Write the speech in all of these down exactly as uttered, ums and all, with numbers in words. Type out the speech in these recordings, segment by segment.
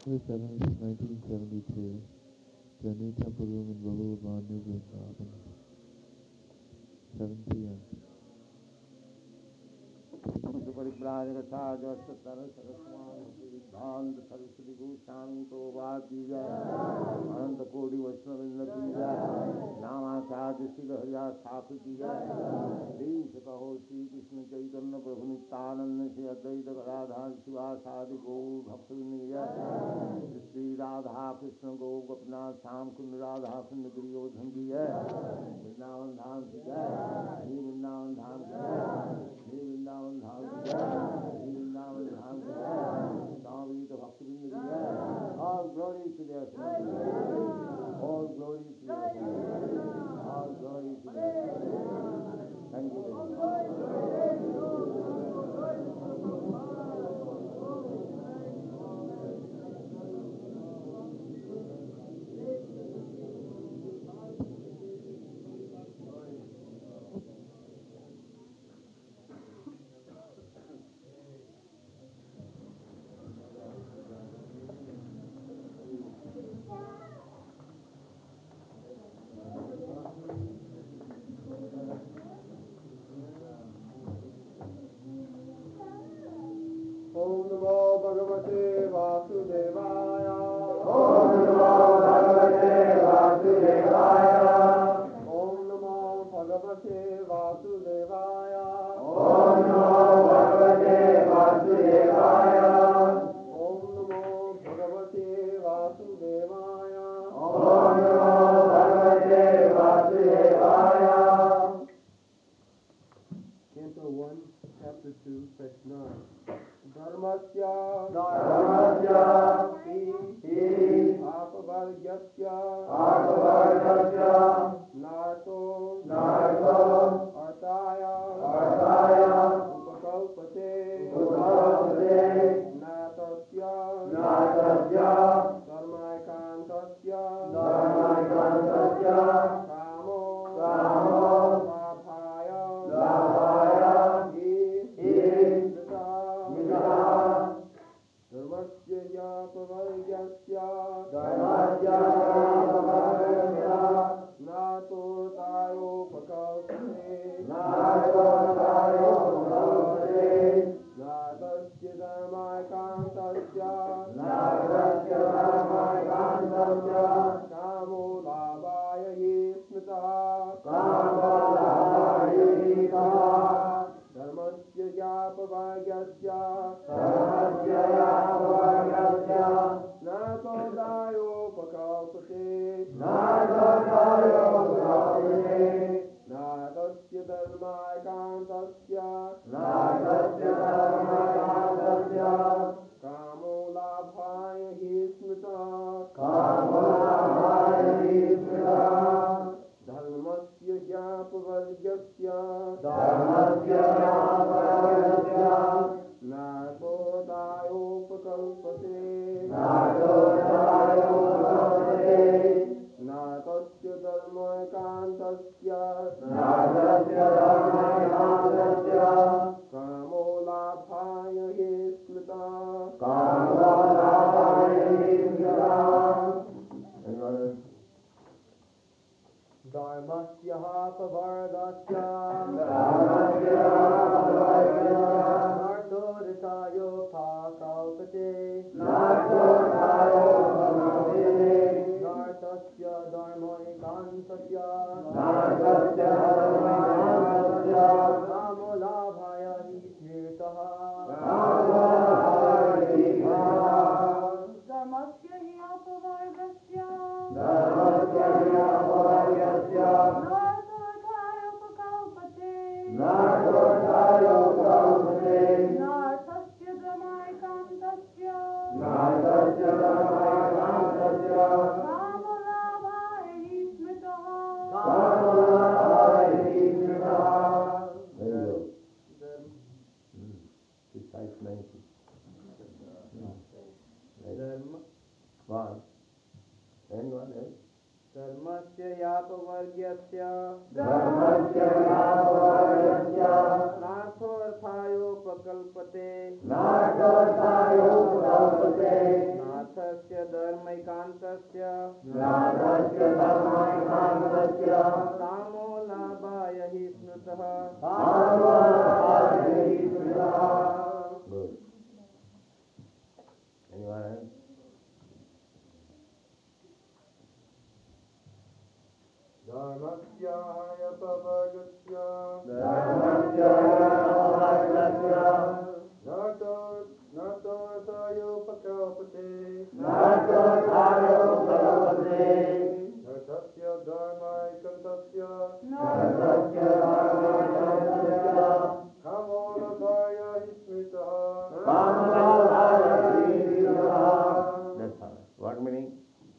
seventh, nineteen seventy-two, the new temple room in Vallabhan, New Vrindavan, seven p m सिद्धांत सरस्वती गोस्वामी प्रभुपाद की जय, अनंत कोटि वैष्णववृंद की जय, नामाचार्य श्री हरिदास ठाकुर की जय। दीन से कहो श्री कृष्ण चैतन्य प्रभु नित्यानंद श्री अद्वैत गदाधर शिवासादि गौर भक्तवृंद की जय। श्री राधा कृष्ण गौ गोपनाथ श्याम कुंड राधा कुंड गिरियोधन की जय। वृंदावन धाम की जय, श्री वृंदावन धाम की जय, श्री वृंदावन धाम की जय, श्री वृंदावन धाम की जय। स्वामी तो भक्तवृंद की जय। All glory to their Son. All glory to their Son. All glory to their Son. Thank you very much. धर्मैकान्तस्य ज्ञानस्य धर्मैकान्तस्य कामो लाभाय हि स्मृतः कामोलाभाय हि स्मृतः. Good. Anyone else? धर्मस्यायतपगस्य धर्मस्य अपवर्गस्य नातोऽर्थयोपकल्पते नातोऽर्थायो भगवते नतस्य धर्मैकन्तस्य नतस्य धर्मैकान्तस्य कामोलाभाय हि स्मृतः. कामोलाभाय हि स्मृतः. That's all. What meaning?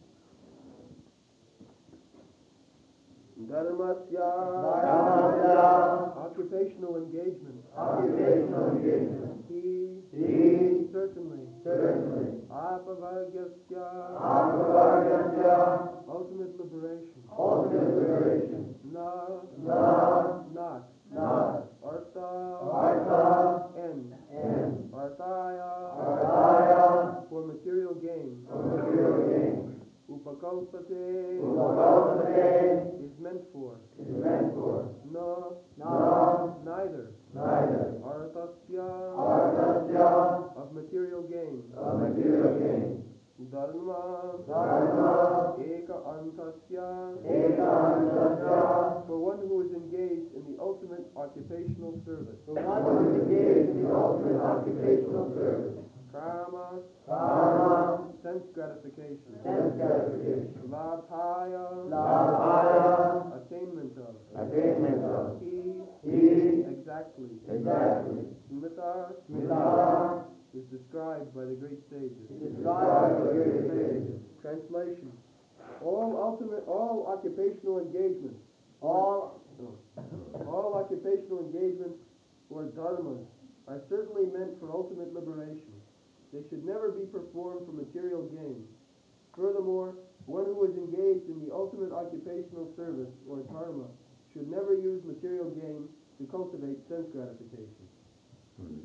Dharmasya Dharmasya occupational engagement. occupational engagement. He He certainly certainly apavargyasya अपवर्गस्य ultimate liberation. ultimate liberation. Na Na not not artha artha end and arthaya arthaya for material gain. for material gain. Upakalpate Upakalpate is meant for. is meant for. No No neither neither arthasya arthasya of material gain. of material gain. Dharma Dharma eka antasya ekantasya for one who is engaged in the ultimate occupational service. for one who is engaged in the ultimate occupational service. Kama Karma sense gratification. sense gratification. Labhaya Labhaya attainment of. attainment of. He He exactly. exactly Smita Smita is described by the great sages. described the great sages. Translation: All ultimate, all occupational engagements, all, all occupational engagements or dharmas are certainly meant for ultimate liberation. They should never be performed for material gain. Furthermore, one who is engaged in the ultimate occupational service or dharma should never use material gain to cultivate sense gratification. Hmm.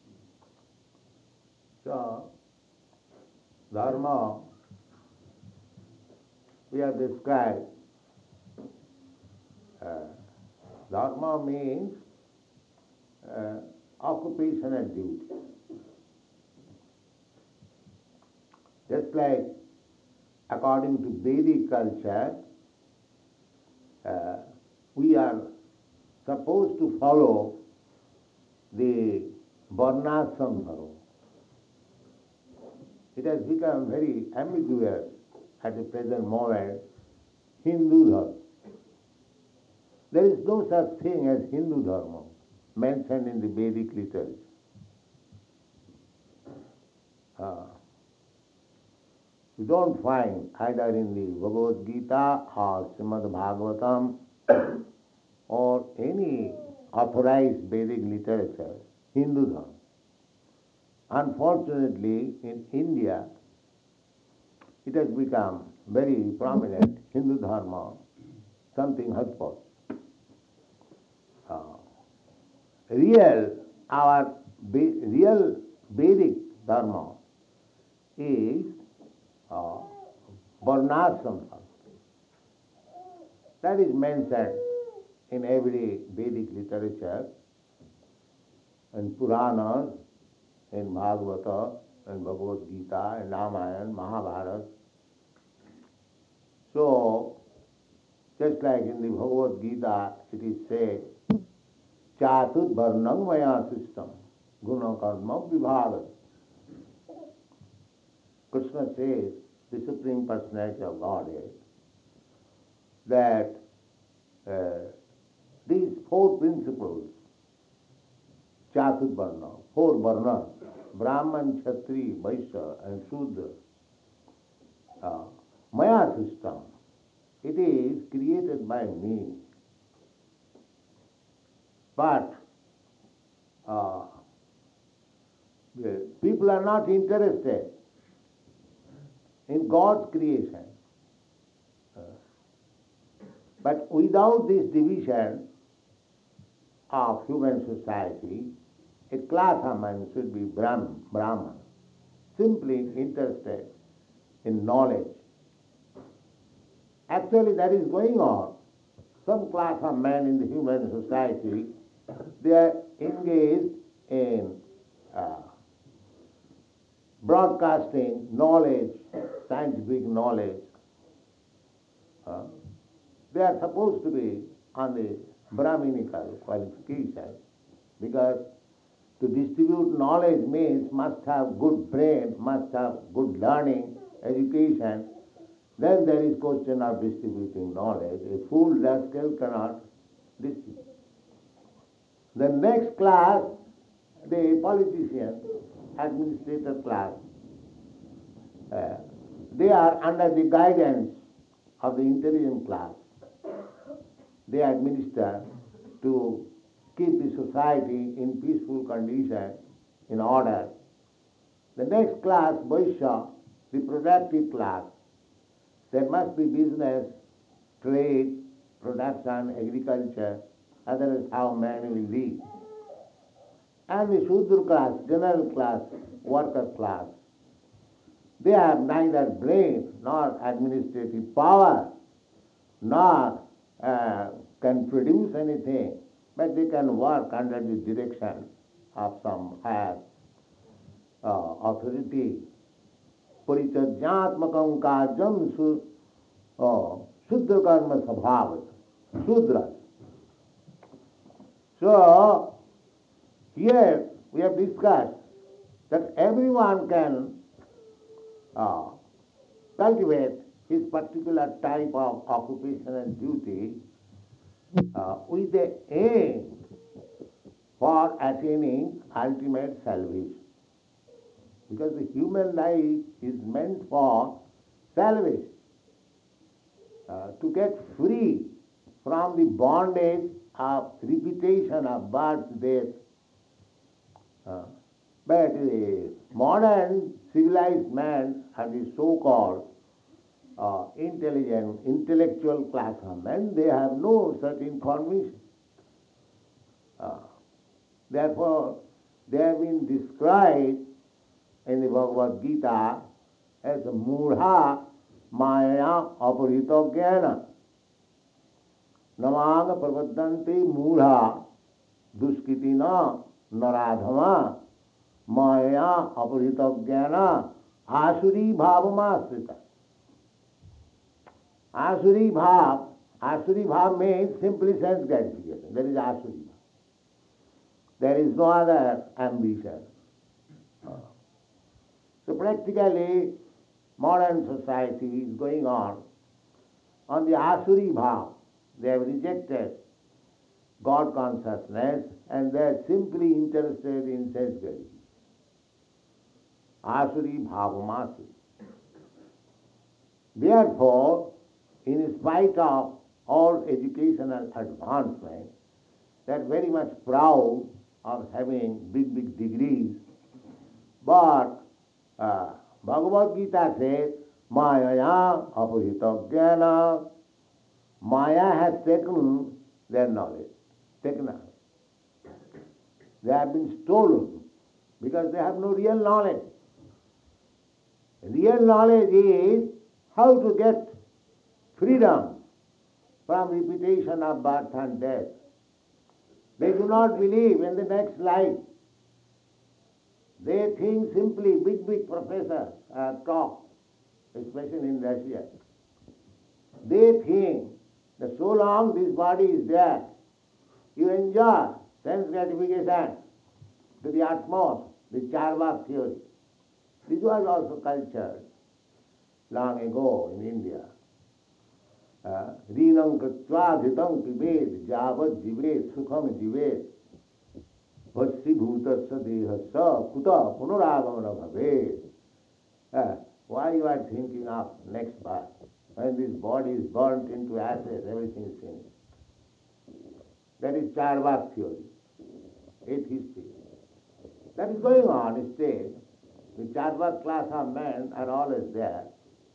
So, dharma we have described. Uh, dharma means uh, occupation and duty. Just like according to Vedic culture, uh, we are supposed to follow the varnashram dharma. It has become very ambiguous at the present moment, Hindu dharma. There is no such thing as Hindu dharma mentioned in the Vedic literature. Uh, you don't find either in the Bhagavad Gita or Srimad Bhagavatam or any authorized Vedic literature, Hindu dharma. Unfortunately, in India, it has become very prominent, Hindu dharma, something hodgepodge. Uh, real, our Ve- real Vedic dharma is uh, varnashram dharma. That is mentioned in every Vedic literature, in Puranas, in Bhagavata, in Bhagavad Gita, in Ramayana, Mahabharata. So, just like in the Bhagavad Gita, it is said, Chatur Varnam Maya System, Guna Karma Vibhaga. Krishna says, the Supreme Personality of Godhead, that uh, these four principles, Chatur Varna, four Varna, Brahman, Kshatri, Vaishya and Shudra, uh, Maya system, it is created by me. But uh, people are not interested in God's creation. Uh, but without this division of human society, a class of man should be Brahm, Brahman, simply interested in knowledge. Actually, that is going on. Some class of men in the human society, they are engaged in uh, broadcasting knowledge, scientific knowledge. Uh, they are supposed to be on the Brahminical qualification, because to distribute knowledge means must have good brain, must have good learning, education. Then there is question of distributing knowledge. A fool rascal cannot distribute. The next class, the politicians, administrator class, uh, they are under the guidance of the intelligent class. They administer to keep the society in peaceful condition, in order. The next class, Vaishya, the productive class. There must be business, trade, production, agriculture, otherwise how man will live. And the Shudra class, general class, worker class, they have neither brain nor administrative power, nor uh, can produce anything, but they can work under the direction of some higher uh, authority. Parichajyatmakam kajam su, oh, Shudra karma sabhavat, Shudra. So, here we have discussed that everyone can uh, cultivate his particular type of occupation and duty uh, with the aim for attaining ultimate salvation. Because the human life is meant for salvation, uh, to get free from the bondage of repetition of birth, death. Uh, but the modern civilized man and the so-called uh, intelligent, intellectual class of men, they have no such information. Uh, therefore, they have been described in the Bhagavad Gita as Mudha Maya Aparito Jnana. Namanga Pravadanti Mudha Duskitina Naradhama Maya Aparito Jnana Asuri Bhavamasrita. Asuri Bhav, Asuri Bhav means simply sense gratification. That is Asuri Bhav. There is no other ambition. So practically, modern society is going on on the Asuri Bhav. They have rejected God consciousness and they are simply interested in sense gratification. Asuri Bhavamasi. Therefore, in spite of all educational advancement, they are very much proud of having big, big degrees. But uh, Bhagavad Gita says, Maya apurita jnana. Maya has taken their knowledge, taken out. They have been stolen because they have no real knowledge. Real knowledge is how to get freedom from repetition of birth and death. They do not believe in the next life. They think simply, big, big professors uh, talk, especially in Russia. They think that so long this body is there, you enjoy sense gratification to the utmost, the Charvak theory. This was also cultured long ago in India. Rinam kritva dhitam pibed javat jivet sukham jivet vassi bhutasya dehasya kuta punaragamana bhaved. Why you are thinking of next birth? When this body is burnt into ashes, everything is finished. That is Charvak theory, atheistic. That is going on still. The Charvak class of men are always there.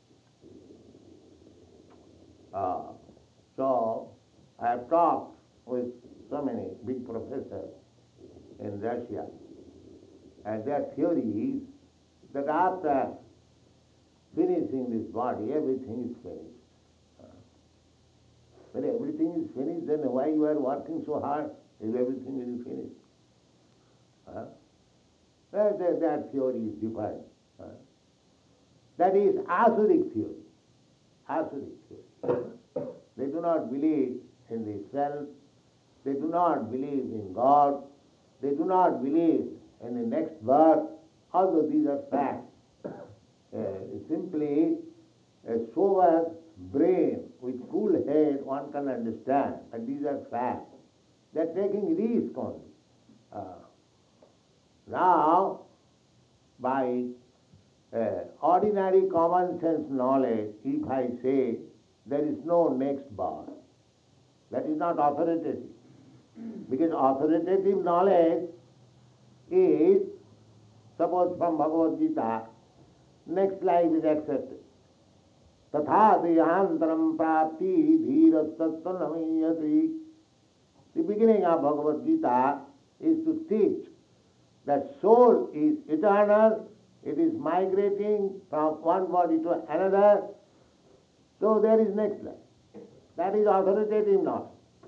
Uh, so, I have talked with so many big professors in Russia, and their theory is that after finishing this body, everything is finished. Uh, When everything is finished, then why you are working so hard if everything will be finished? Uh, That, that, that theory is different. Uh, That is Asuric theory. Asuric theory. They do not believe in the self. They do not believe in God. They do not believe in the next birth, although these are facts. Uh, simply a sober brain with cool head one can understand, and these are facts. They are taking risk only. Uh, now, by uh, ordinary common sense knowledge, if I say there is no next birth, that is not authoritative. Because authoritative knowledge is, suppose from Bhagavad Gita, next life is accepted. Tatha dehantaram prapti dhirastatta namayati. The beginning of Bhagavad Gita is to teach that soul is eternal, it is migrating from one body to another, so there is next life. That is authoritative knowledge.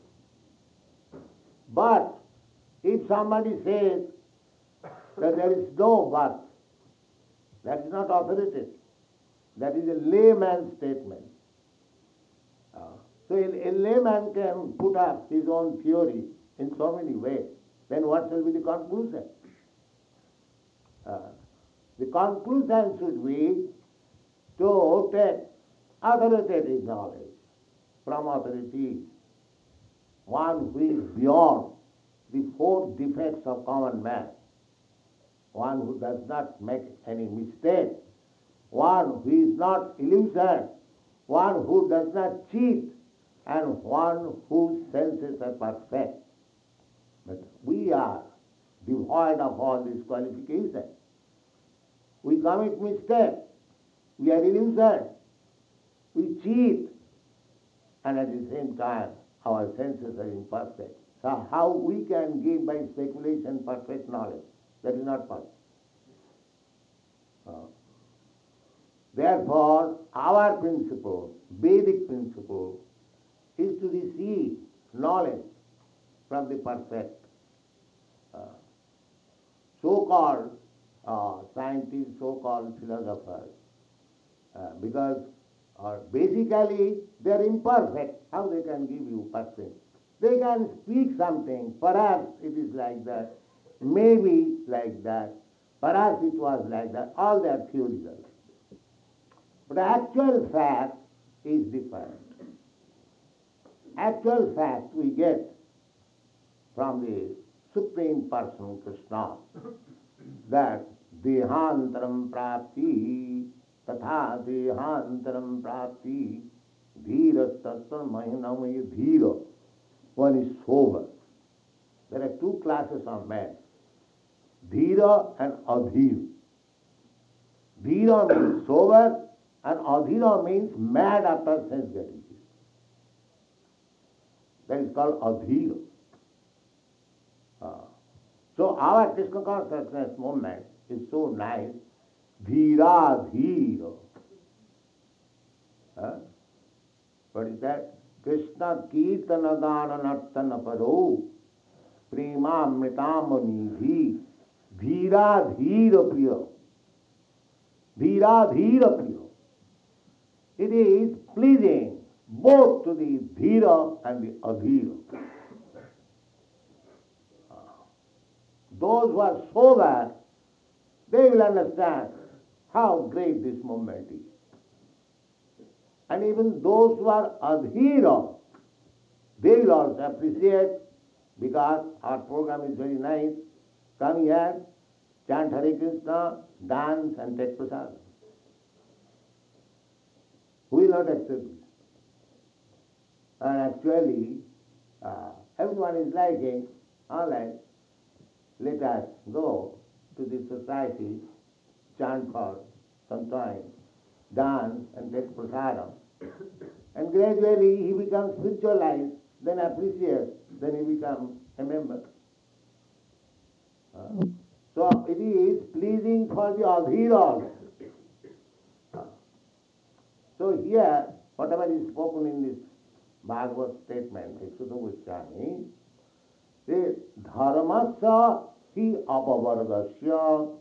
But if somebody says that there is no birth, that is not authoritative. That is a layman's statement. Uh, so a, a layman can put up his own theory in so many ways. Then what shall be the conclusion? Uh, the conclusion should be to take authoritative knowledge from authority, one who is beyond the four defects of common man, one who does not make any mistake, one who is not illusion, one who does not cheat, and one whose senses are perfect. But we are devoid of all these qualifications. We commit mistake, we are illusion, we cheat, and at the same time our senses are imperfect. So how we can give by speculation perfect knowledge? That is not possible. Uh, Therefore, our principle, Vedic principle, is to receive knowledge from the perfect. Uh, so-called uh, scientists, so-called philosophers, uh, because uh, basically they are imperfect. How they can give you perfect? They can speak something, perhaps it is like that, maybe like that, perhaps it was like that, all their theories are. But actual fact is different. Actual fact we get from the Supreme Person, Krishna, that dehantaram prapti, tatha dehantaram prapti, dhira tattva mahinamaya dhira. One is sober. There are two classes of men, dhira and adhira. Dhira means sober, and adhira means mad after sense gratification. That is called adhira. Uh, so our Krishna consciousness movement is so nice. Dhira dhira. Uh, what is that? Krishna kirtana dana nartana paro prema mritamani dhira dhira priya. Dhira dhira priya. It is pleasing both to the dhira and the adhira. Those who are sober, they will understand how great this movement is. And even those who are adhira, they will also appreciate, because our program is very nice. Come here, chant Hare Krishna, dance and take prasad. Who will not accept this? And actually, uh, everyone is liking, all right, let us go to the society, chant for some time, dance and take prasadam. And gradually he becomes spiritualized, then appreciates, then he becomes a member. Uh, so it is pleasing for the adhira. Uh, So here, whatever is spoken in this Bhagavad statement, Sutta Goswami, the dharmasya hi apavargasya.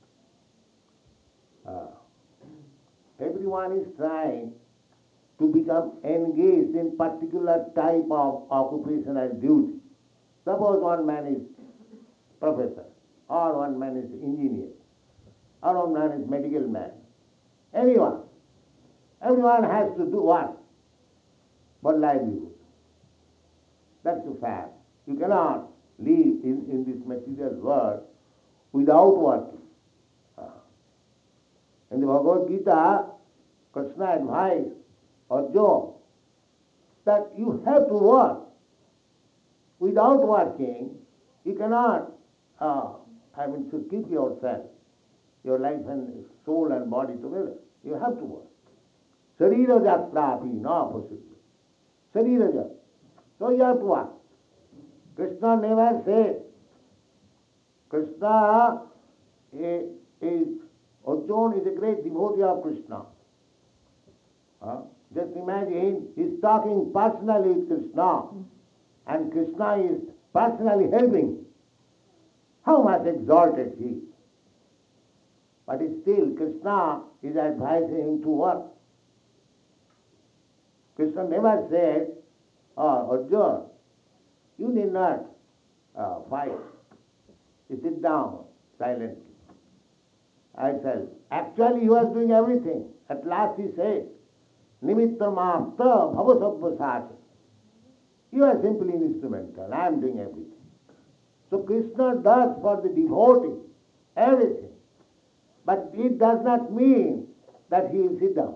Uh, everyone is trying to become engaged in particular type of occupational duty. Suppose one man is professor, or one man is engineer, or one man is medical man. Anyone. Everyone has to do what? But livelihood. That's the fact. You cannot live in, in this material world without working. In the Bhagavad Gita, Krishna advised Arjuna that you have to work. Without working, you cannot, uh, I mean, to keep yourself, your life and soul and body together. You have to work. Sarira jatrapi na pasudya. Sarira jat. So you have to work. Krishna never said. Krishna is, is Arjuna is a great devotee of Krishna. Huh? Just imagine, he's talking personally with Krishna, and Krishna is personally helping. How much exalted he is. But still, Krishna is advising him to work. Krishna never said, oh, Arjuna, you need not uh, fight. You sit down silently. I said, actually he was doing everything. At last he said, Nimittam afta bhavasabhasati. You are simply instrumental. I am doing everything. So Krishna does for the devotee everything. But it does not mean that he will sit down.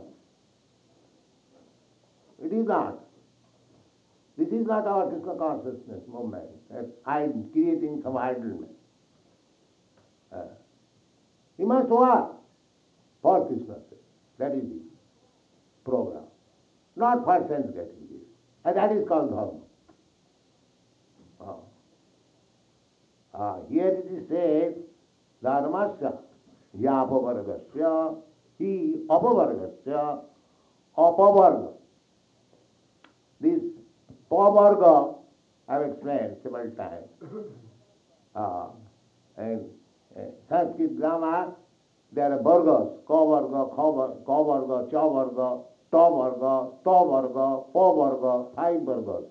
It is not. This is not our Krishna consciousness movement. I am creating some idleness. Uh, he must work for Krishna's sake. That is the program. Not for sense gratification. And that is called dharma. Uh, uh, here it is said, dharmasya yapavargasya hi apavargasya apavarga. This pavarga I have explained several times. Uh, and uh, Sanskrit grammar, there are vargas, ka-varga, ka-varga, cha-varga, ta-varga, ta-varga, pa-varga, five vargas.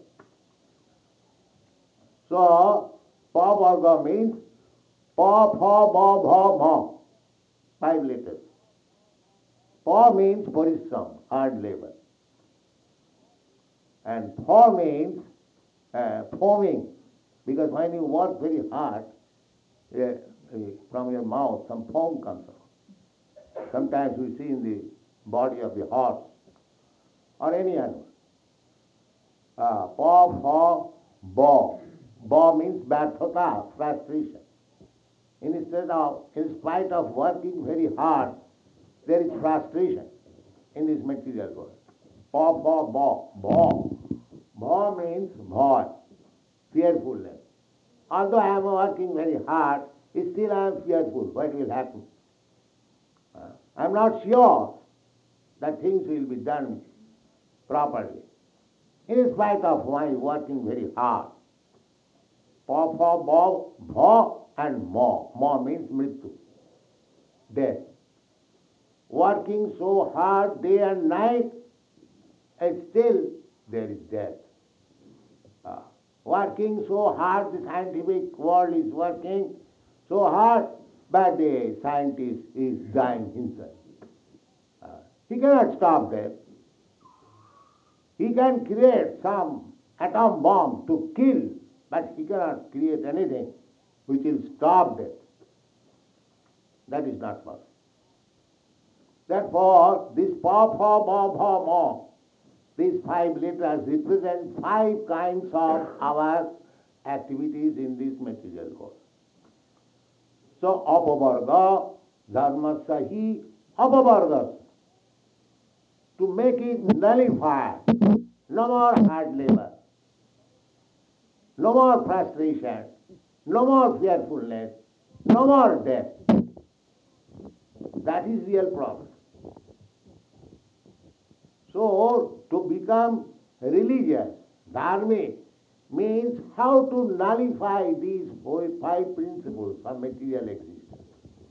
So, pa-varga means pa, pha, ba, bha, ma. Five letters. Pa means parisram, hard labor. And pha means uh, foaming, because when you work very hard, uh, uh, from your mouth some foam comes out. Sometimes we see in the body of the horse or any animal. Uh, pa, pha, ba. Ba means bhartata, frustration. Instead of, in spite of working very hard, there is frustration in this material world. Pa, pa, ba, ba. Ba means bhaya, fearfulness. Although I am working very hard, still I am fearful. What will happen? Uh, I am not sure that things will be done properly. In spite of my working very hard. Pa, pa, ba, bha and ma. Ma means mrityu, death. Working so hard day and night, and still there is death. Uh, working so hard, the scientific world is working so hard, but the scientist is dying himself. Uh, he cannot stop that. He can create some atom bomb to kill, but he cannot create anything which will stop that. That is not possible. Therefore, this pa, pha, ba, bha, ma, these five letters represent five kinds of our activities in this material world. So, apavarga, dharmasya hi apavargas. To make it nullify, no more hard labor, no more frustration, no more fearfulness, no more death. That is real problem. become religious. Dharmic means how to nullify these four, five principles of material existence.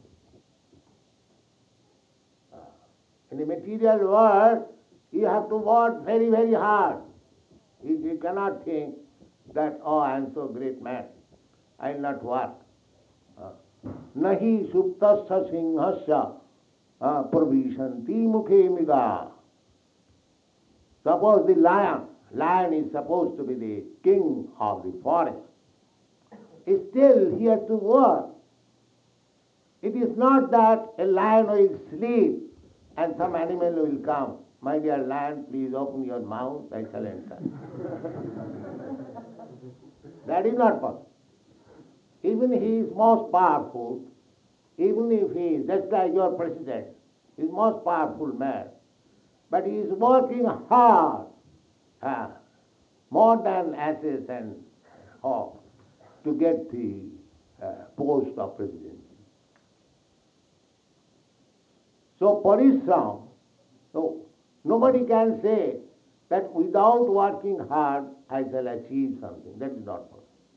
Uh, in the material world, you have to work very, very hard. You, you cannot think that, oh, I am so great man, I will not work. Nahi suptasya singhasya pravishanti mukhe miga. Suppose the lion, lion is supposed to be the king of the forest. Still he has to work. It is not that a lion will sleep and some animal will come. My dear lion, please open your mouth, I shall enter. That is not possible. Even he is most powerful, even if he is just like your president, he is most powerful man, but he is working hard, uh, more than asses and hogs, to get the uh, post of presidency. So parishram, so nobody can say that without working hard I shall achieve something. That is not possible.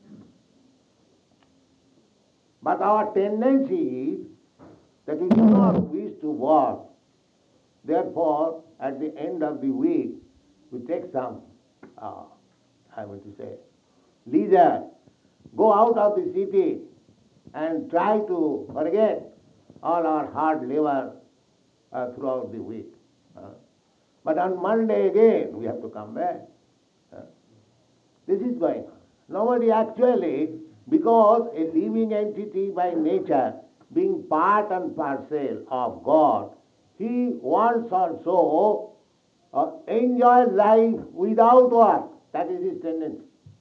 But our tendency is that we do not wish to work. Therefore, at the end of the week, we take some, uh, I want to say, leisure, go out of the city and try to forget all our hard labor uh, throughout the week. Uh, but on Monday again, we have to come back. Uh, this is going on. Nobody actually, because a living entity by nature, being part and parcel of God, he wants also uh, enjoy life without work. That is his tendency.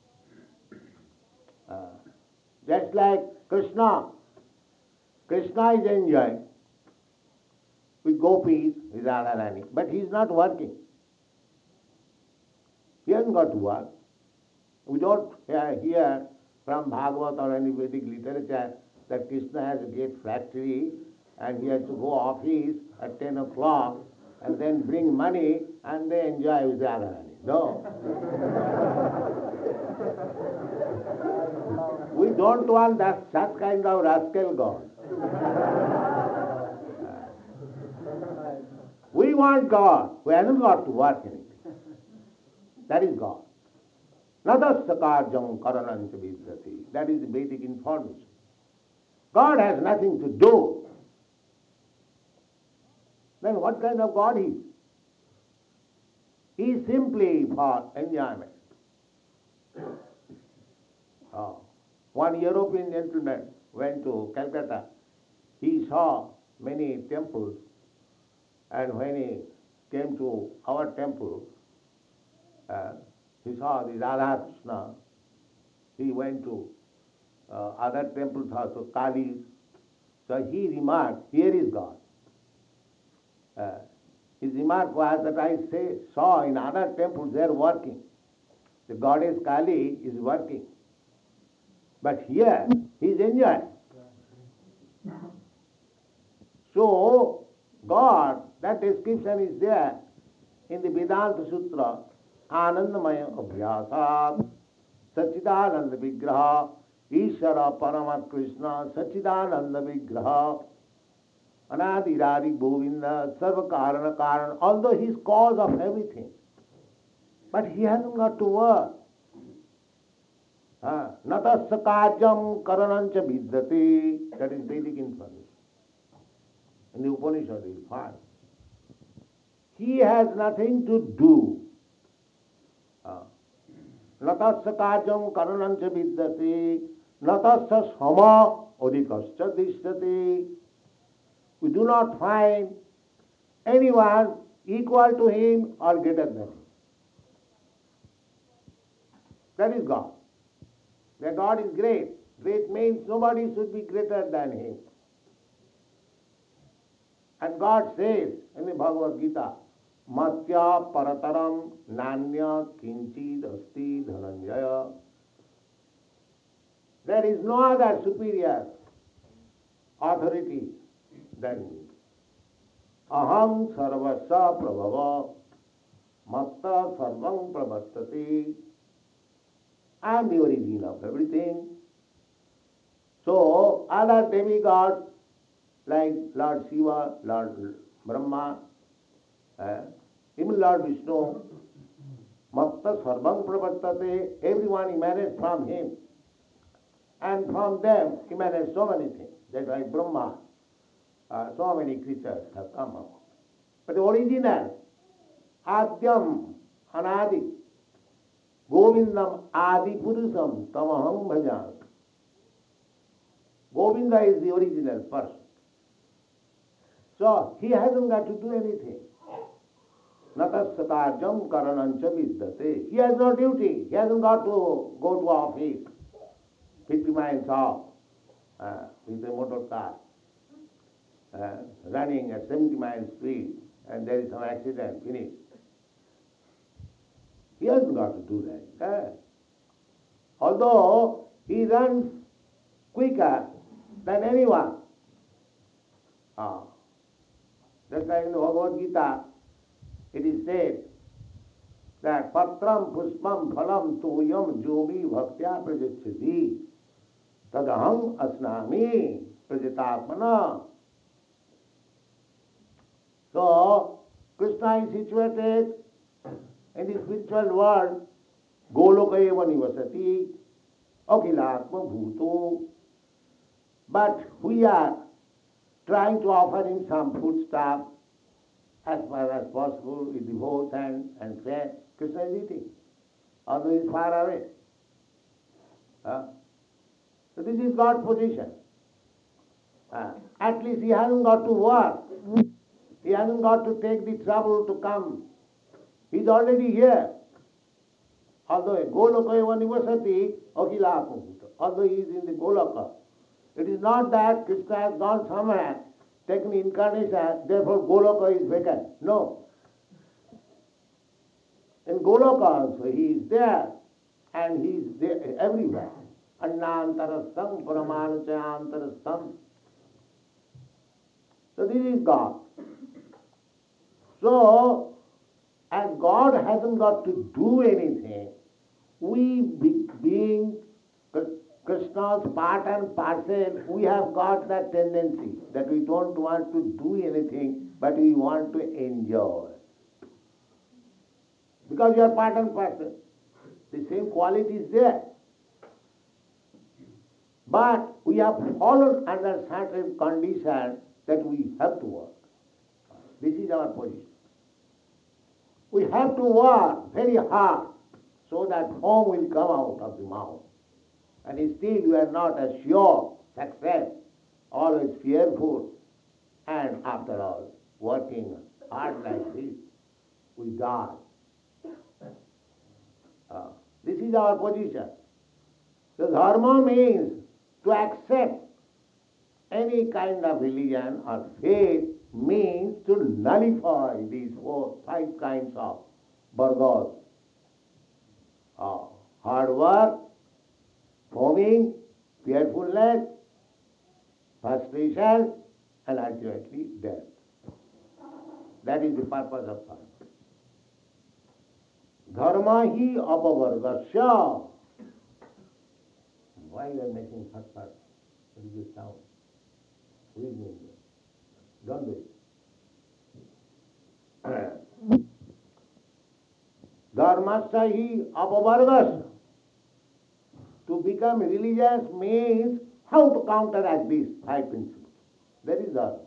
Uh, just like Krishna. Krishna is enjoying with gopis, with Radharani, but he is not working. He hasn't got to work. We don't hear, hear from Bhagavad or any Vedic literature that Krishna has a great factory and he has to go office at ten o'clock and then bring money and they enjoy with Radharani. No. We don't want that such kind of rascal God. We want God who hasn't got to work anything. That is God. Nadasya karjam karanancha vidyati. That is the Vedic information. God has nothing to do. Then what kind of God is? He is simply for enjoyment. Oh. One European gentleman went to Calcutta. He saw many temples, and when he came to our temple, uh, he saw the Radha Krishna. He went to uh, other temples also, Kali. So he remarked, here is God. Uh, his remark was that I say, saw in other temples they are working. The goddess Kali is working. But here he is enjoying. So God, that description is there in the Vedanta Sutra, Anandamaya Abhyasat, Sachidananda Vigraha, Ishara Parama Krishna, Sachidananda Vigraha, Anadirari Govinda, Sarva Karana Karana, although he is cause of everything, but he hasn't got to work. Natasya kajam karanancha vidyati. That is Vedic information. In the Upanishad you find. He has nothing to do. Natasya kajam karanancha vidyati. Natasya sama adhikascha dishyati. We do not find anyone equal to him or greater than him. That is God. That God is great. Great means nobody should be greater than him. And God says in the Bhagavad Gita, Matya parataram nanya kinchid asti dhananjaya. There is no other superior authority than me. Aham sarvasya prabhava Matta sarvam pravartate. I am the origin of everything. So other demigods like Lord Shiva, Lord Brahma, eh, even Lord Vishnu, Matta sarvam pravartate, everyone emanates from him. And from them emanates so many things. That's why Brahma, uh, so many creatures have come out. But the original, Adyam, Anadi, Govindam Adi Purusam Tamaham Bhajan. Govinda is the original person. So he hasn't got to do anything. Natassakarjam karanancha vidyate. He has no duty. He hasn't got to go to office fifty miles off uh, with a motor car, uh, running at seventy miles speed, and there is some accident, finished. He hasn't got to do that. Uh, although he runs quicker than anyone. Uh, just like in the Bhagavad Gita, it is said that patram puspam phalam tuyam jomi bhaktya prajachati tadaham asnami prajitatmana. So, Krishna is situated in the spiritual world, Goloka eva nivasati, akhilatma bhuto. But we are trying to offer him some food stuff as far as possible with devotion and faith. Krishna is eating, although he is far away. Uh, so this is God's position. Uh, at least he hasn't got to work. He hasn't got to take the trouble to come. He is already here. Although Goloka eva nivasati, akhilatma bhuto. Although he is in the Goloka. It is not that Krishna has gone somewhere, taken incarnation, therefore Goloka is vacant. No. In Goloka also he is there, and he is there everywhere. Annantarasam paramanuchayantarasam. So this is God. So, as God hasn't got to do anything, we be, being Krishna's part and parcel, we have got that tendency that we don't want to do anything, but we want to enjoy. Because you are part and parcel. The same quality is there. But we have followed under certain conditions that we have to work. This is our position. We have to work very hard so that foam will come out of the mouth. And still you are not assured success, always fearful, and after all, working hard like this, we die. Uh, this is our position. So dharma means to accept any kind of religion or faith means to nullify these four, five kinds of burgos. Uh, hard work, foaming, fearfulness, frustration, and ultimately death. That is the purpose of dharma. Dharma hi apavargasya. Why you are making third part? What is this sound? Who is doing this? Don't do it. Dharmasya hi apavargasya. To become religious means how to counteract these five principles. That is dharma.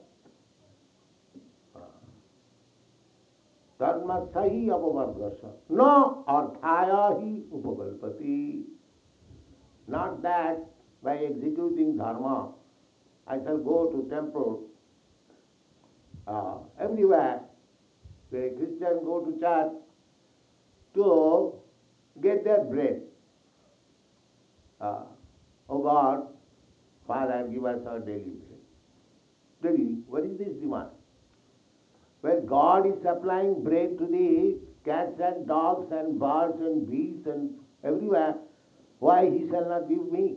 Dharmasya hi apavargasya. No arthaya hi upakalpati. Not that by executing dharma, I shall go to temple uh, everywhere. The Christians go to church to get their bread. Uh, oh God, Father, give us our daily bread. Daily, what is this demand? Where God is supplying bread to the cats and dogs and birds and bees and everywhere, why he shall not give me?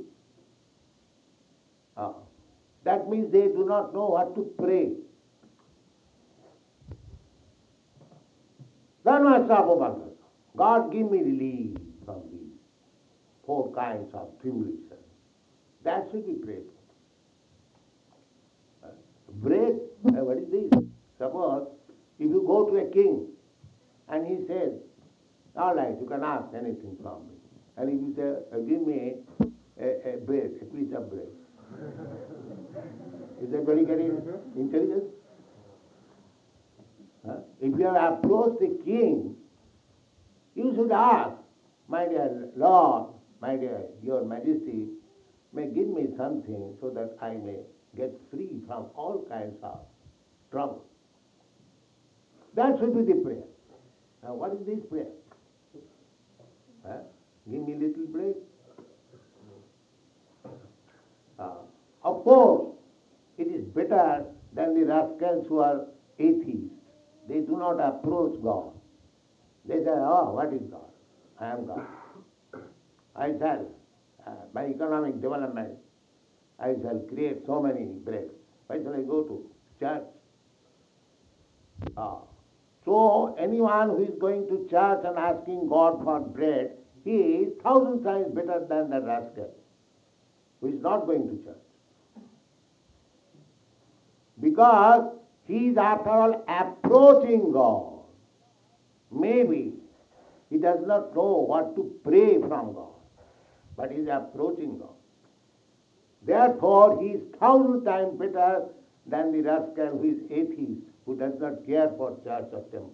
Uh, that means they do not know what to pray. Dharmasya Tapabandhana. God give me relief from these four kinds of tribulation. That should be prayed for. Uh, bread, uh, what is this? Suppose if you go to a king and he says, all right, you can ask anything from me. And if you say, uh, give me a, a bread, a piece of bread. Is that very, very intelligent? Huh? If you have approached the king, you should ask, my dear Lord, my dear, your majesty, may give me something so that I may get free from all kinds of trouble. That should be the prayer. Now what is this prayer? Huh? Give me little bread. Uh, of course, it is better than the rascals who are atheists. They do not approach God. They say, oh, what is God? I am God. I shall, uh, by economic development, I shall create so many breads. Why shall I go to church? Uh, so anyone who is going to church and asking God for bread, he is thousand times better than the rascal who is not going to church. Because he is after all approaching God. Maybe he does not know what to pray from God, but he is approaching God. Therefore, he is thousand times better than the rascal who is atheist, who does not care for church or temple.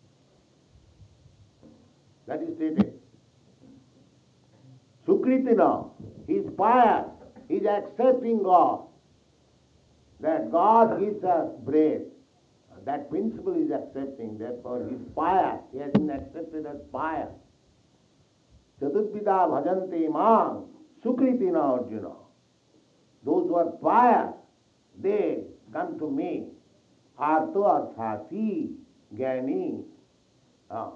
That is stated. Sukritina, he is pious, he is accepting God, that God gives us bread. That principle is accepting, therefore he is pious, he has been accepted as pious. Chaturvida bhajante mang, sukritina Arjuna. Those who are pious, they come to me. Arto arthati, jnani. Ah.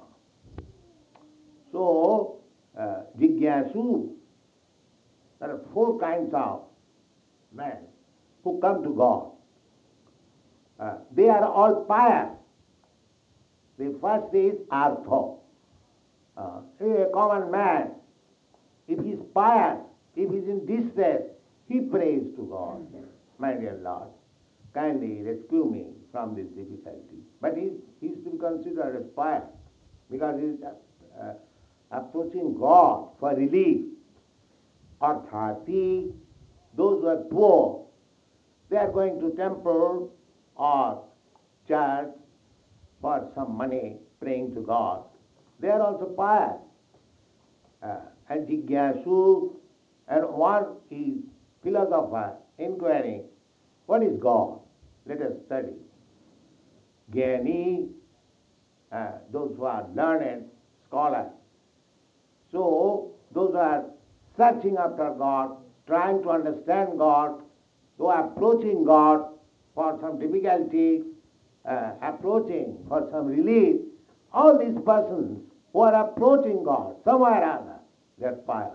So, uh, jigyasu, there are four kinds of men who come to God. Uh, they are all pious. The first is artho. Uh, a common man, if he is pious, if he is in distress, he prays to God, my dear Lord, kindly rescue me from this difficulty. But he, he is to be considered as pious because he is uh, approaching God for relief. Arthati, those who are poor, they are going to temple or church for some money, praying to God. They are also pious. Uh, and jigyasu, and one is philosopher inquiring, what is God? Let us study. Jnani, uh, those who are learned scholars. So, those who are searching after God, trying to understand God, who are approaching God for some difficulty, uh, approaching for some relief, all these persons who are approaching God somewhere or other, they are pious.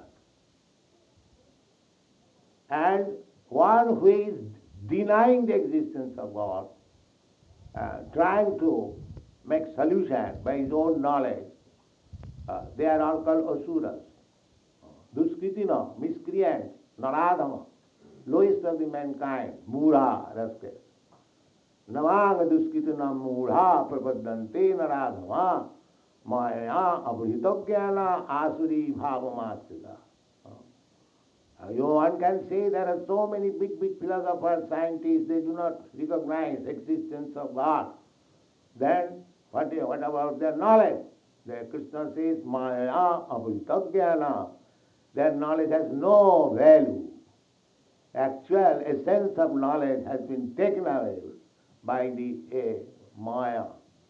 And one who is denying the existence of God, uh, trying to make solution by his own knowledge, uh, they are all called asuras. Duskritina, miscreants, naradhama, lowest of the mankind, mudha, rascal. Namanga duskritina mudha prapadante naradhama maya abhitagyana asuri bhavamasita. You one can say there are so many big, big philosophers, scientists, they do not recognize existence of God. Then what, what about their knowledge? The Krishna says, Maya abhitagyana. Their knowledge has no value. Actual essence of knowledge has been taken away by the uh, Maya.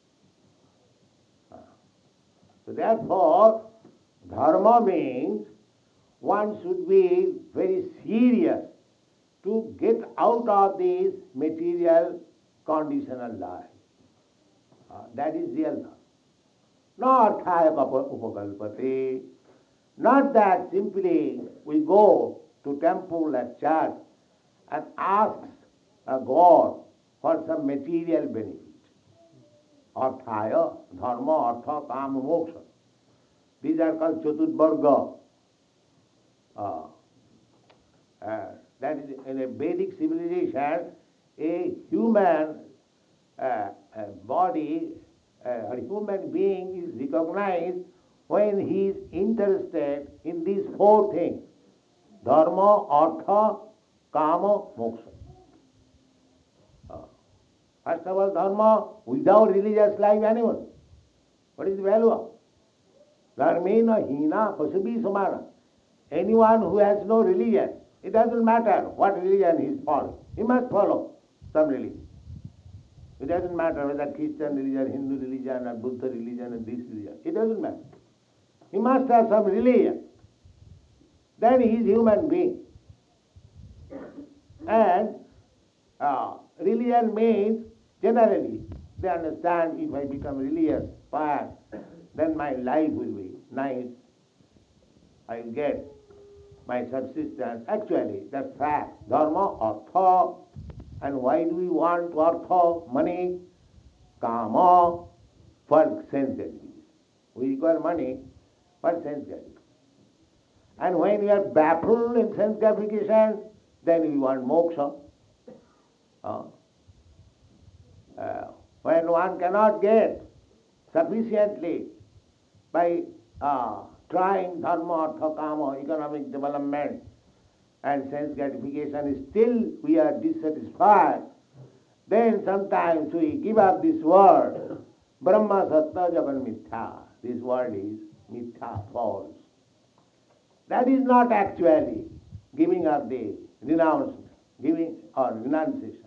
So therefore, dharma means one should be very serious to get out of this material conditional life. Uh, that is real dharma. Not arthaya upakalpate. Not that simply we go to temple and church and ask a God for some material benefit. arthaya, dharma, artha, kama, moksha. These are called Chaturvarga. Uh, uh, that is, in a Vedic civilization, a human uh, uh, body, uh, a human being is recognized when he is interested in these four things: dharma, artha, kama, moksha. Uh, first of all, dharma, without religious life animal. What is the value of? Dharmena hina pasubhi samana. Anyone who has no religion, it doesn't matter what religion he is following. He must follow some religion. It doesn't matter whether Christian religion, Hindu religion, or Buddha religion, or this religion. It doesn't matter. He must have some religion. Then he is human being. And uh, religion means, generally, they understand if I become religious, pious, then my life will be nice. I will get my subsistence. Actually, that's fact. Dharma, artha. And why do we want artha, money? Kama, for sense gratification. We require money for sense gratification. And when we are baffled in sense gratification, then we want moksha. Uh, uh, when one cannot get sufficiently by uh, trying dharma, artha, kama, economic development, and sense gratification, still we are dissatisfied, then sometimes we give up this world. Brahma satta jagan mithya. This world is mithya, false. That is not actually giving up the renouncement, giving or renunciation.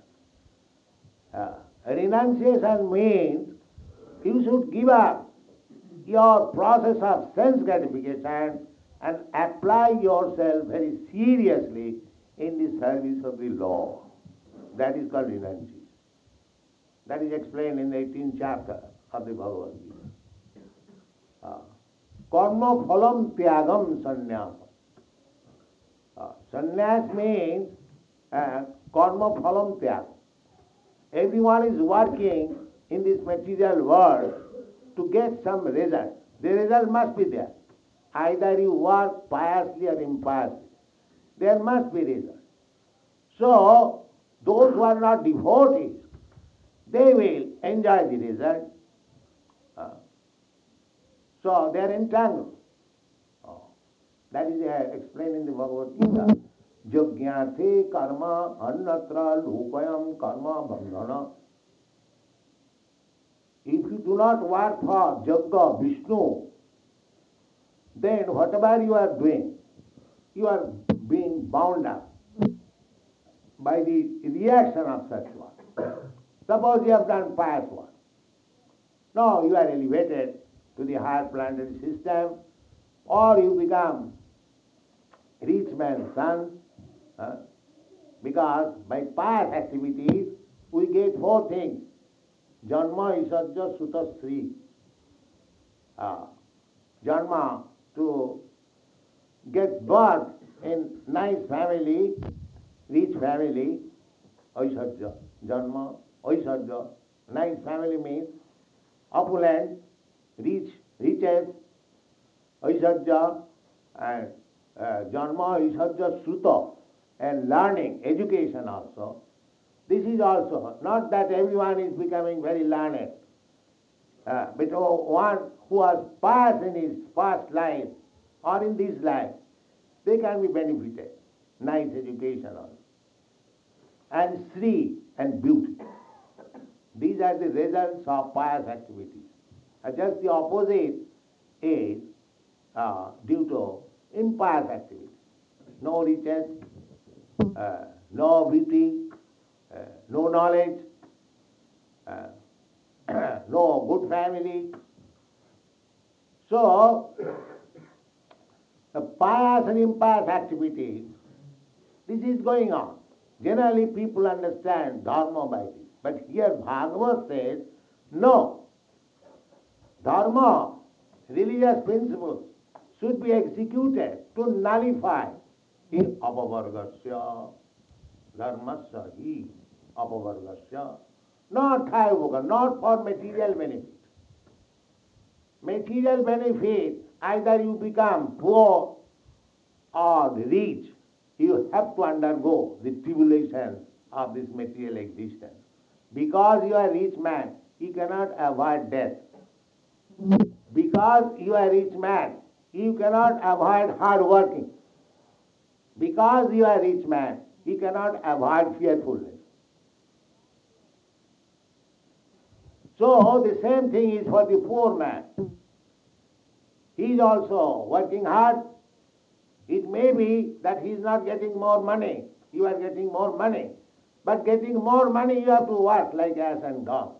Uh, renunciation means you should give up your process of sense gratification and apply yourself very seriously in the service of the Lord. That is called renunciation. That is explained in the eighteenth chapter of the Bhagavad Gita. Uh, Karma phalam tyagam sannyasa. Uh, sannyas means uh, karma phalam tyagam. Everyone is working in this material world to get some result. The result must be there. Either you work piously or impiously. There must be result. So, those who are not devotees, they will enjoy the result. Uh, so, they are entangled. Oh, that is uh, explained in the Bhagavad Gita. Jagyate karma annatra lokayam karma bandhana. If you do not work for Jagga, Vishnu, then whatever you are doing, you are being bound up by the reaction of such one. Suppose you have done pious work. Now you are elevated to the higher planetary system, or you become rich man's son, uh, because by pious activities we get four things. Janma, Isajja, Suta, Sri. Uh, Janma, to get birth in nice family, rich family, Aisajja. Janma, Aisajja. Nice family means opulent, rich, riches, Aisajja, and uh, Janma, Aisajja, Sruta, and learning, education also. This is also, not that everyone is becoming very learned, uh, but one who was pious in his past life or in this life, they can be benefited. Nice education also. And Sri and beauty. These are the results of pious activities. And just the opposite is uh, due to impious activities. No riches, uh, no beauty, uh, no knowledge, uh, no good family. So, the pious and impious activities, this is going on. Generally people understand dharma by this. But here Bhagavad says, no. Dharma, religious principles, should be executed to nullify in apavargasya, dharmasya hi apavargasya, not Thayavukal, not for material benefit. Material benefit, either you become poor or rich, you have to undergo the tribulations of this material existence. Because you are a rich man, you cannot avoid death. Because you are a rich man, you cannot avoid hard working. Because you are a rich man, you cannot avoid fearfulness. So the same thing is for the poor man. He is also working hard. It may be that he is not getting more money. You are getting more money. But getting more money, you have to work like ass and dog.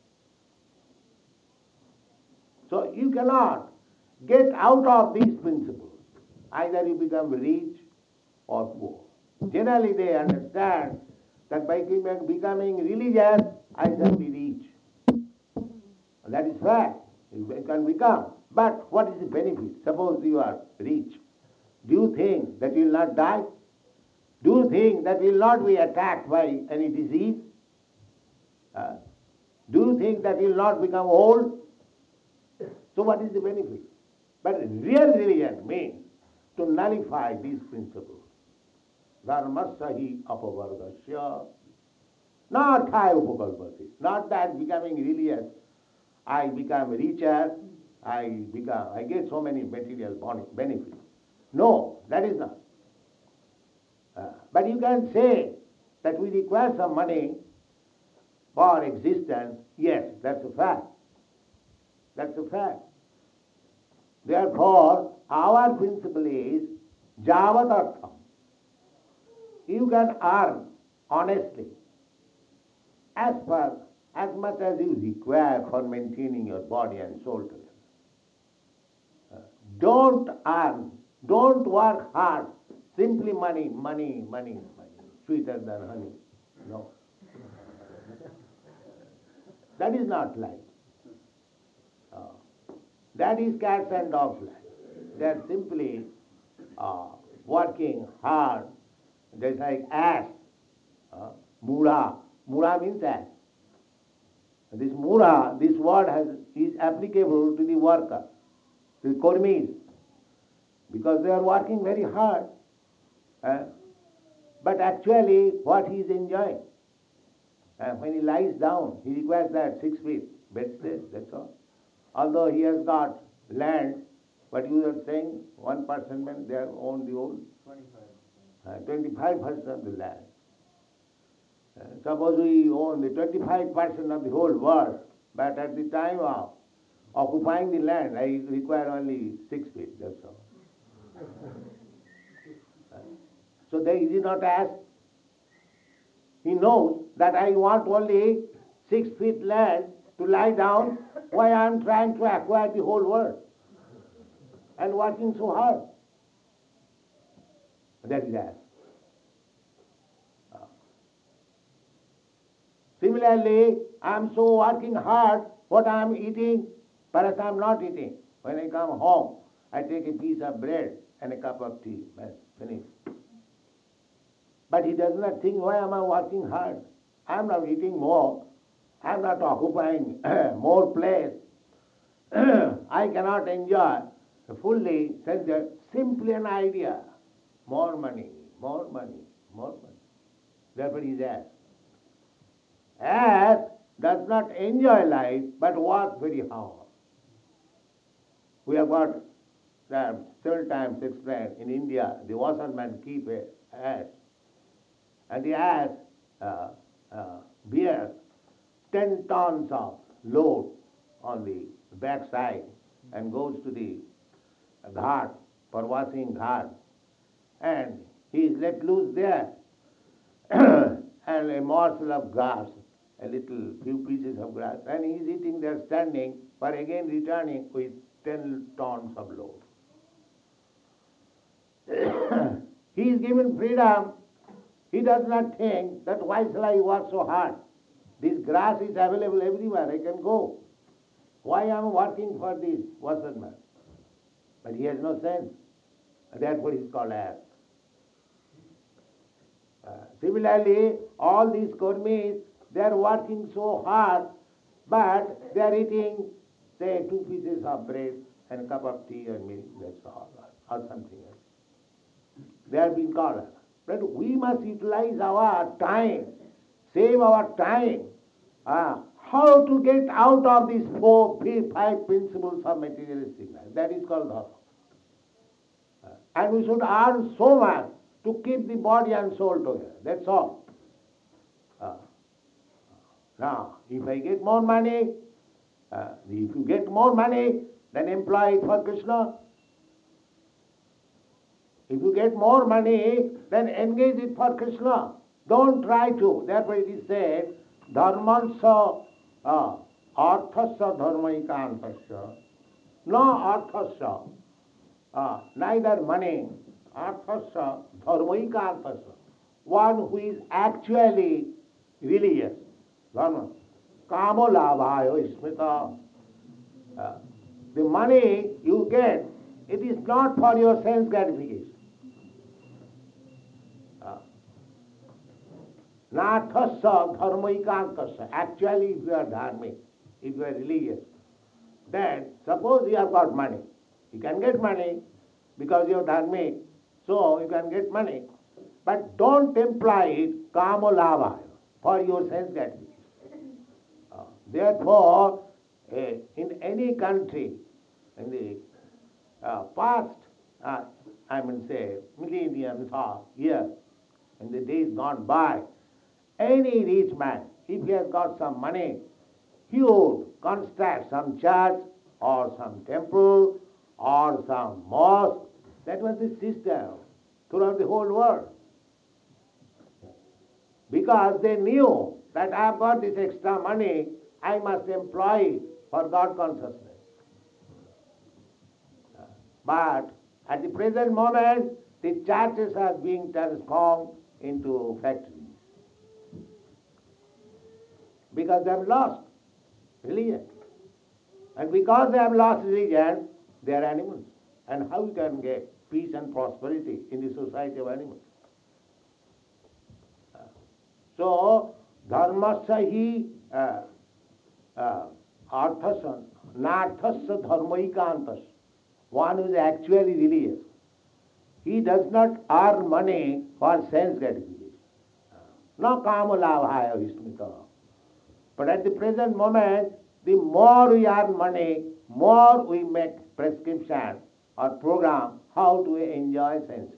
So you cannot get out of these principles. Either you become rich or poor. Generally they understand that by becoming religious, I shall be rich. That is fact. You can become. But what is the benefit? Suppose you are rich. Do you think that you will not die? Do you think that you will not be attacked by any disease? Uh, do you think that you will not become old? So what is the benefit? But real religion means to nullify these principles. Dharmasahi apavargasya. Not Thayupakalpati. Not that becoming religious, I become richer, I become, I get so many material benefits. No, that is not. Uh, but you can say that we require some money for existence. Yes, that's a fact. That's a fact. Therefore, our principle is javatartham. You can earn honestly as per as much as you require for maintaining your body and soul together. Uh, don't earn, don't work hard. Simply money, money, money, money, sweeter than honey. No. That is not life. Uh, that is cats and dogs life. They are simply uh, working hard. Just like ass. Uh, mura. Mura means ass. This mura, this word has, is applicable to the worker, to the kormis, because they are working very hard. Uh, but actually, what he is enjoying, uh, when he lies down, he requires that six feet bedstead, that's all. Although he has got land, but you are saying one percent means they own the whole twenty-five percent of the land. Uh, suppose we own the twenty-five percent of the whole world, but at the time of occupying the land, I require only six feet, that's all. Uh, so there is not ask. He knows that I want only six feet land to lie down, why I am trying to acquire the whole world and working so hard. That is ask. Similarly, I am so working hard, what I am eating, perhaps I am not eating. When I come home, I take a piece of bread and a cup of tea. That's finished. But he does not think, why am I working hard? I am not eating more. I am not occupying more place. I cannot enjoy fully, since there simply an idea. More money, more money, more money. Therefore he is asked. Ass does not enjoy life, but work very hard. We have got that several times explained. In India, the washermen keep a ass, and the ass uh, uh, bears ten tons of load on the backside and goes to the ghat for washing ghat, and he is let loose there, and a morsel of grass, a little few pieces of grass, and he is eating there standing, for again returning with ten tons of load. He is given freedom. He does not think that why shall I work so hard? This grass is available everywhere, I can go. Why am I working for this washerman? But he has no sense. Therefore he is called ass. Uh, similarly, all these kormis, They are working so hard, but they are eating, say, two pieces of bread and a cup of tea or milk, that's all, or something else. They are being called. But we must utilize our time, save our time. Uh, how to get out of these four, five principles of materialistic life? That is called dharma. Uh, and we should earn so much to keep the body and soul together. That's all. Uh, now, if I get more money, uh, if you get more money, then employ it for Krishna. If you get more money, then engage it for Krishna. Don't try to. Therefore it is said, dharmansa uh, arthasya dharmaikantasya. No arthasya. Uh, neither money. Arthasya dharmaikantasya. One who is actually religious. Dharma. Kamo labhayo smita. Uh, the money you get, it is not for your sense gratification. Nathasya dharmaikantasya. Actually, if you are dharmic, if you are religious, then suppose you have got money. You can get money because you are dharmic, so you can get money. But don't employ it kama labha, for your sense gratification. Uh, therefore, uh, in any country, in the uh, past, uh, I mean say, millenniums or years, in the days gone by, any rich man, if he has got some money, he would construct some church or some temple or some mosque. That was the system throughout the whole world. Because they knew that I have got this extra money, I must employ it for God consciousness. But at the present moment, the churches are being transformed into factories. Because they have lost religion. And because they have lost religion, they are animals. And how you can get peace and prosperity in the society of animals? So, dharmasya hi arthasya, narthasya dharmaikantasya. One who is actually religious, he does not earn money for sense gratification. No kama labhaya vismita. But at the present moment, the more we earn money, more we make prescription or program how to enjoy senses.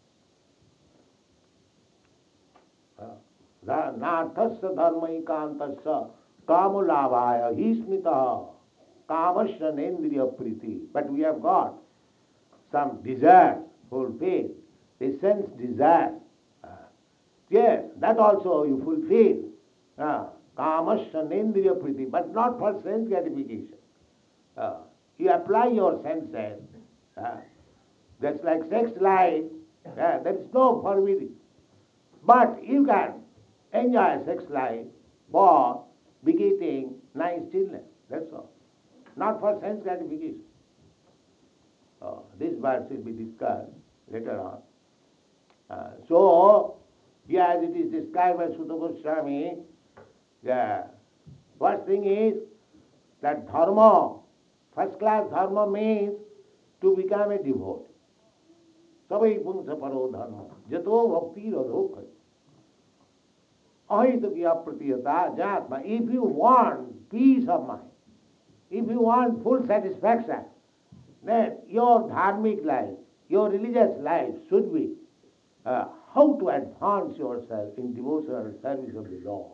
Narthasya dharmaikantasya kamulabhaya hismita kamasya nendriya priti. But we have got some desire fulfilled, the sense desire. Uh, yes, that also you fulfill. Uh, Kamasya nendriya priti, but not for sense gratification. Uh, you apply your senses. Uh, that's like sex life. Uh, there is no forbidding. But you can enjoy sex life for begetting nice children. That's all. Not for sense gratification. Uh, this verse will be discussed later on. Uh, so, here as it is described by Sutta Goswami, the first thing is that dharma, first class dharma means to become a devotee. Sabai punsa paro dharma, jato bhakti radho. Ahita kiya pratiyata jatma. If you want peace of mind, if you want full satisfaction, then your dharmic life, your religious life should be uh, how to advance yourself in devotional service of the Lord.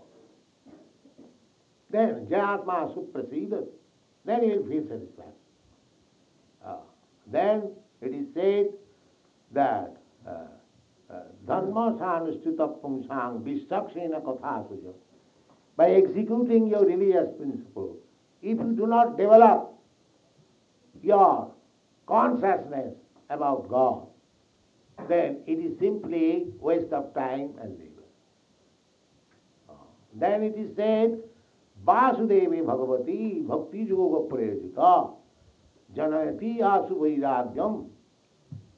Then jatma suprasidat, then you will feel satisfaction. Uh, then it is said that dharma sanustita pumsang vistakshena kathasuja. By executing your religious principle, if you do not develop your consciousness about God, then it is simply waste of time and labor. Uh, then it is said, Vasudevi Bhagavati Bhakti Yoga Prayajita Janayati Asu Vairagyam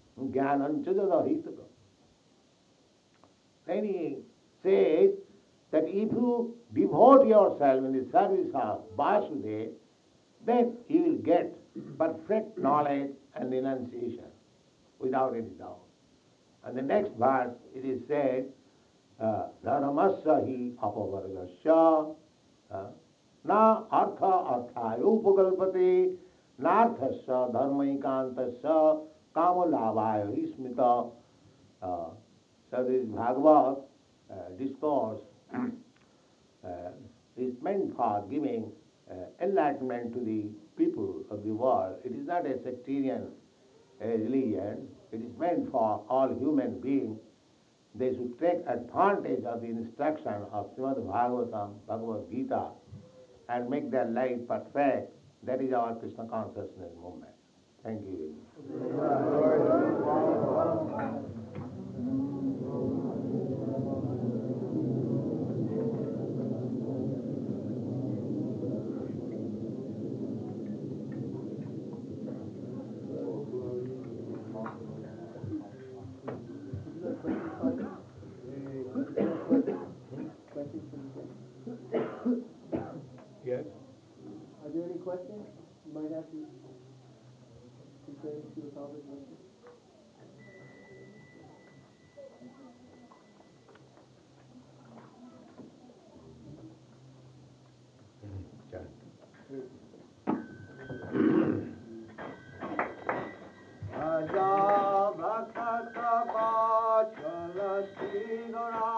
Jnanancha Jadahitaka. Then he says that if you devote yourself in the service of Vasudeva, then you will get perfect knowledge and renunciation without any doubt. And the next verse it is said, Dharmasya hi apavargasya na artha arthaya upakalpate narthasya dharmaikantasya kamalavaya smita. Uh, so this Bhagavad uh, discourse uh, is meant for giving uh, enlightenment to the people of the world. It is not a sectarian uh, religion. It is meant for all human beings. They should take advantage of the instruction of Srimad Bhagavatam, Bhagavad Gita, and make their life perfect. That is our Krishna consciousness movement. Thank you. Yes? Are there any questions? You might have to, to say to the topic. Aja bhakta vachala sridhara